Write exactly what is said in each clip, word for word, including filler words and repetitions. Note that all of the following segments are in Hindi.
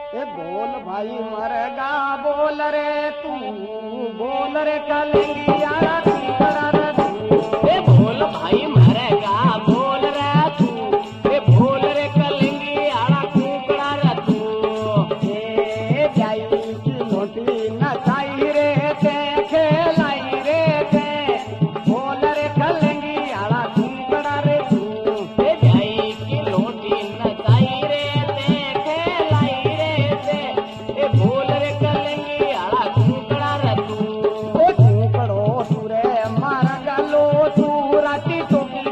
ए बोल भाई मरगा बोल रे तू बोल रे कलेंगी यारा कुकड़ा रे तू ए बोल भाई मरेगा बोल रे तू ए बोल रे कलेंगी यारा कुकड़ा रे तू ए जाई की लोटी न खाई रे ते खेलाई रे ते बोल रे कलेंगी यारा कुकड़ा रे तू ए जाई की लोटी न खाई रे ते खेलाई रे ते ए बोल रे कलेंगी यारा कुकड़ा रे तू ओ कुकड़ो सुरे मार गलो तू राती टोपी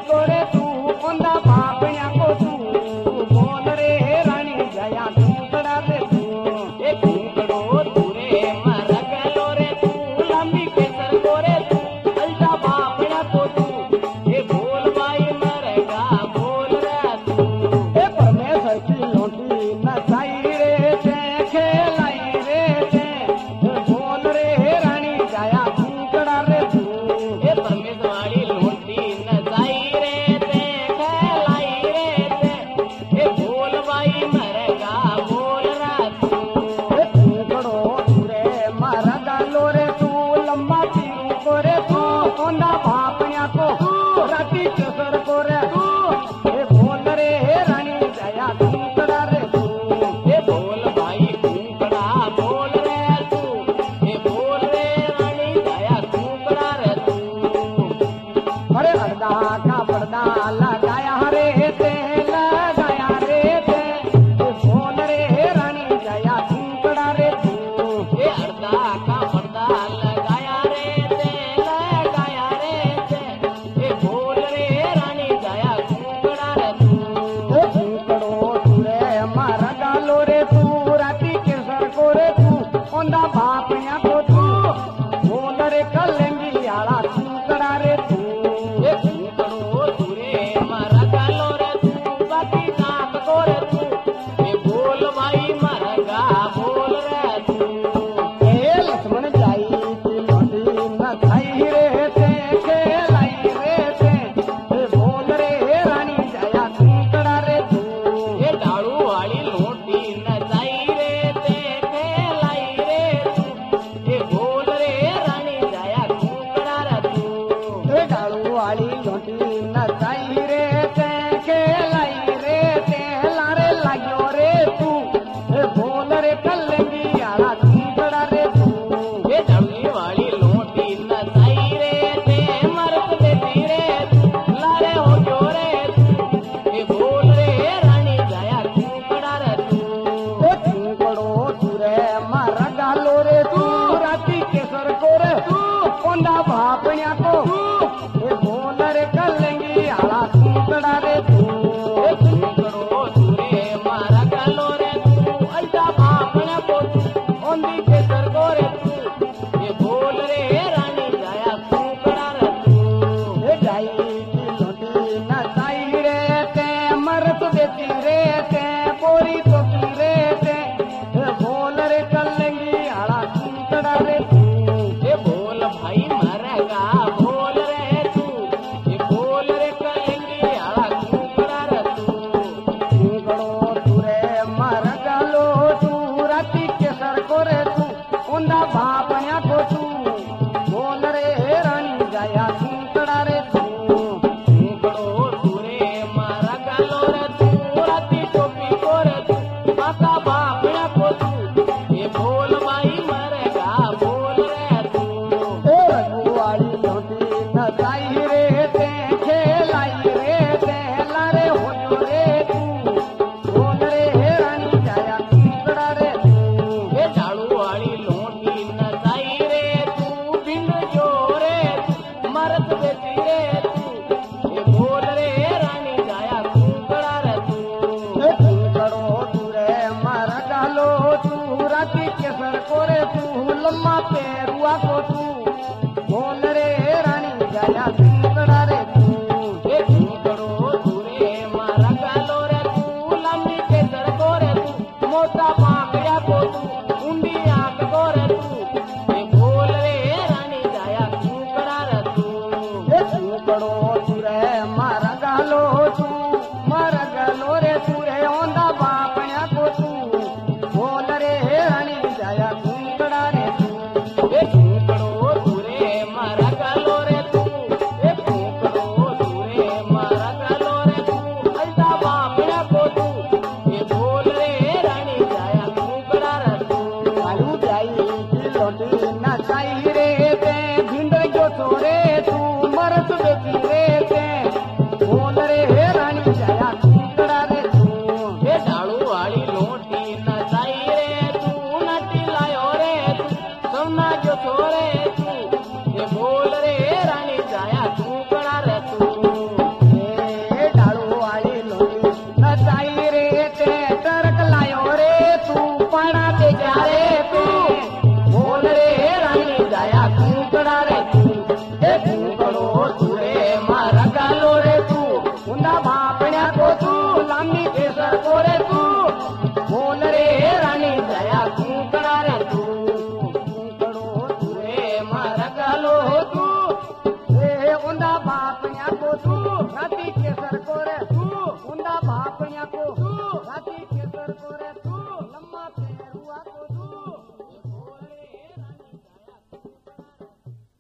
तू रथ